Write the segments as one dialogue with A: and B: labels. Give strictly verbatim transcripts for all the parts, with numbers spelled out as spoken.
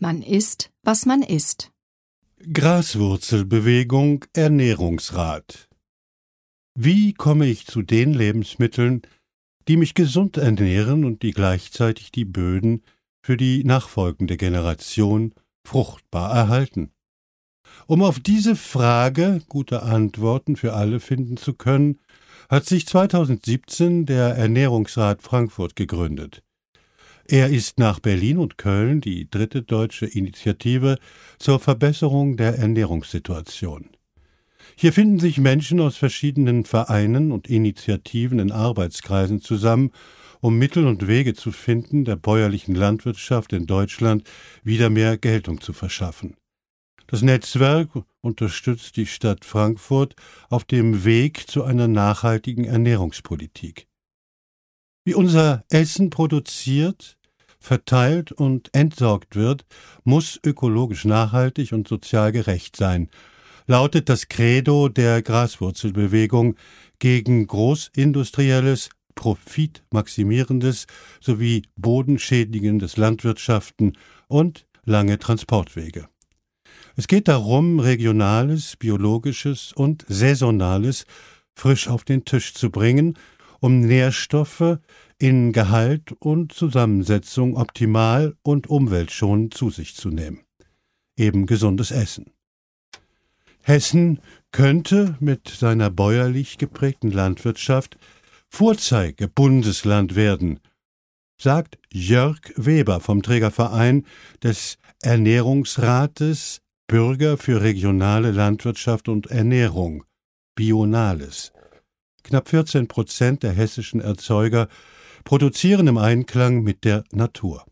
A: Man isst, was man isst.
B: Graswurzelbewegung Ernährungsrat. Wie komme ich zu den Lebensmitteln, die mich gesund ernähren und die gleichzeitig die Böden für die nachfolgende Generation fruchtbar erhalten? Um auf diese Frage gute Antworten für alle finden zu können, hat sich zweitausendsiebzehn der Ernährungsrat Frankfurt gegründet. Er ist nach Berlin und Köln die dritte deutsche Initiative zur Verbesserung der Ernährungssituation. Hier finden sich Menschen aus verschiedenen Vereinen und Initiativen in Arbeitskreisen zusammen, um Mittel und Wege zu finden, der bäuerlichen Landwirtschaft in Deutschland wieder mehr Geltung zu verschaffen. Das Netzwerk unterstützt die Stadt Frankfurt auf dem Weg zu einer nachhaltigen Ernährungspolitik. Wie unser Essen produziert, verteilt und entsorgt wird, muss ökologisch nachhaltig und sozial gerecht sein, lautet das Credo der Graswurzelbewegung gegen großindustrielles, profitmaximierendes sowie bodenschädigendes Landwirtschaften und lange Transportwege. Es geht darum, regionales, biologisches und saisonales frisch auf den Tisch zu bringen, um Nährstoffe in Gehalt und Zusammensetzung optimal und umweltschonend zu sich zu nehmen. Eben gesundes Essen. Hessen könnte mit seiner bäuerlich geprägten Landwirtschaft Vorzeige-Bundesland werden, sagt Jörg Weber vom Trägerverein des Ernährungsrates Bürger für regionale Landwirtschaft und Ernährung, Bionales. Knapp vierzehn Prozent der hessischen Erzeuger produzieren im Einklang mit der Natur.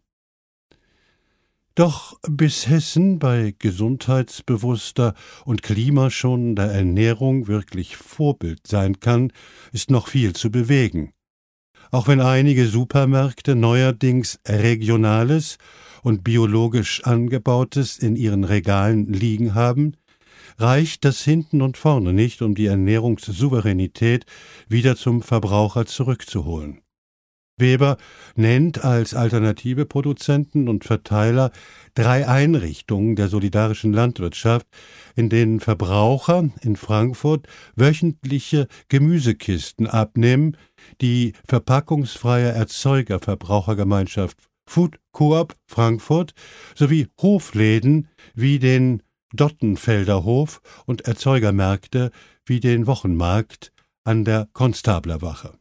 B: Doch bis Hessen bei gesundheitsbewusster und klimaschonender Ernährung wirklich Vorbild sein kann, ist noch viel zu bewegen. Auch wenn einige Supermärkte neuerdings Regionales und biologisch Angebautes in ihren Regalen liegen haben, reicht das hinten und vorne nicht, um die Ernährungssouveränität wieder zum Verbraucher zurückzuholen. Weber nennt als alternative Produzenten und Verteiler drei Einrichtungen der solidarischen Landwirtschaft, in denen Verbraucher in Frankfurt wöchentliche Gemüsekisten abnehmen, die verpackungsfreie Erzeugerverbrauchergemeinschaft Food Coop Frankfurt sowie Hofläden wie den Dottenfelder Hof und Erzeugermärkte wie den Wochenmarkt an der Konstablerwache.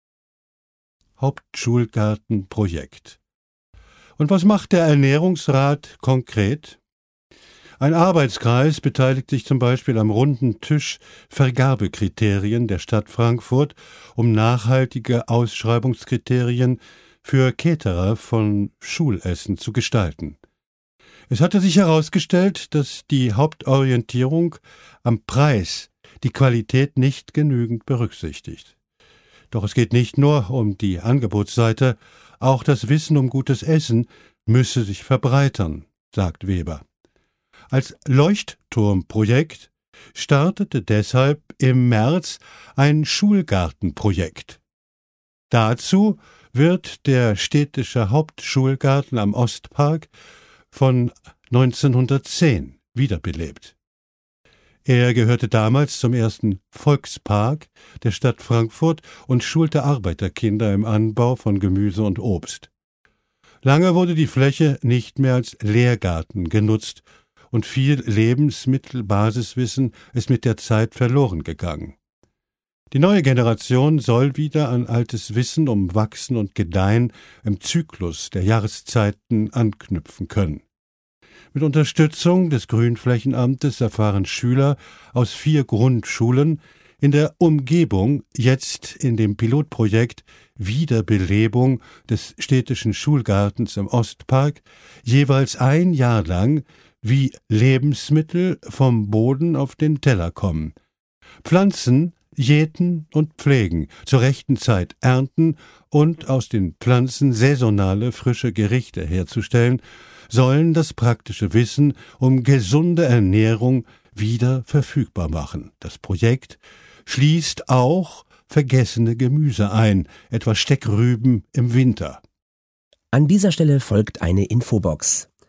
B: Hauptschulgartenprojekt. Und was macht der Ernährungsrat konkret? Ein Arbeitskreis beteiligt sich zum Beispiel am runden Tisch Vergabekriterien der Stadt Frankfurt, um nachhaltige Ausschreibungskriterien für Caterer von Schulessen zu gestalten. Es hatte sich herausgestellt, dass die Hauptorientierung am Preis die Qualität nicht genügend berücksichtigt. Doch es geht nicht nur um die Angebotsseite, auch das Wissen um gutes Essen müsse sich verbreitern, sagt Weber. Als Leuchtturmprojekt startete deshalb im März ein Schulgartenprojekt. Dazu wird der städtische Hauptschulgarten am Ostpark von neunzehnhundertzehn wiederbelebt. Er gehörte damals zum ersten Volkspark der Stadt Frankfurt und schulte Arbeiterkinder im Anbau von Gemüse und Obst. Lange wurde die Fläche nicht mehr als Lehrgarten genutzt und viel Lebensmittelbasiswissen ist mit der Zeit verloren gegangen. Die neue Generation soll wieder an altes Wissen um Wachsen und Gedeihen im Zyklus der Jahreszeiten anknüpfen können. Mit Unterstützung des Grünflächenamtes erfahren Schüler aus vier Grundschulen in der Umgebung jetzt in dem Pilotprojekt Wiederbelebung des städtischen Schulgartens im Ostpark jeweils ein Jahr lang, wie Lebensmittel vom Boden auf den Teller kommen. Pflanzen jäten und pflegen, zur rechten Zeit ernten und aus den Pflanzen saisonale, frische Gerichte herzustellen, sollen das praktische Wissen um gesunde Ernährung wieder verfügbar machen. Das Projekt schließt auch vergessene Gemüse ein, etwa Steckrüben im Winter.
C: An dieser Stelle folgt eine Infobox.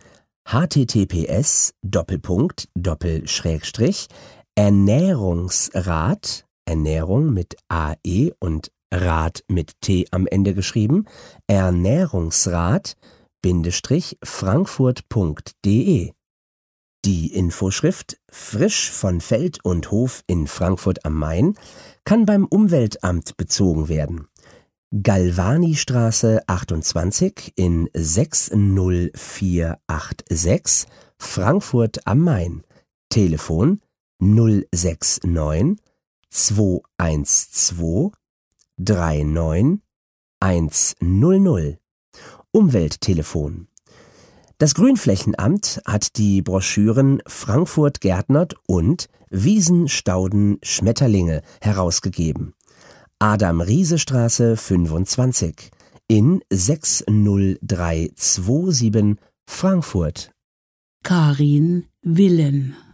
C: https Doppelpunkt Doppelschrägstrich Ernährungsrat, Ernährung mit A E und Rat mit T am Ende geschrieben, Ernährungsrat Bindestrich Frankfurt punkt de. Die Infoschrift Frisch von Feld und Hof in Frankfurt am Main kann beim Umweltamt bezogen werden. Galvanistraße achtundzwanzig in sechs null vier acht sechs, Frankfurt am Main. Telefon null sechs neun zwei eins zwei drei neun eins null null. Umwelttelefon. Das Grünflächenamt hat die Broschüren Frankfurt gärtnert und Wiesen, Stauden, Schmetterlinge herausgegeben. Adam-Riese-Straße fünfundzwanzig in sechs null drei zwei sieben, Frankfurt.
D: Karin Willen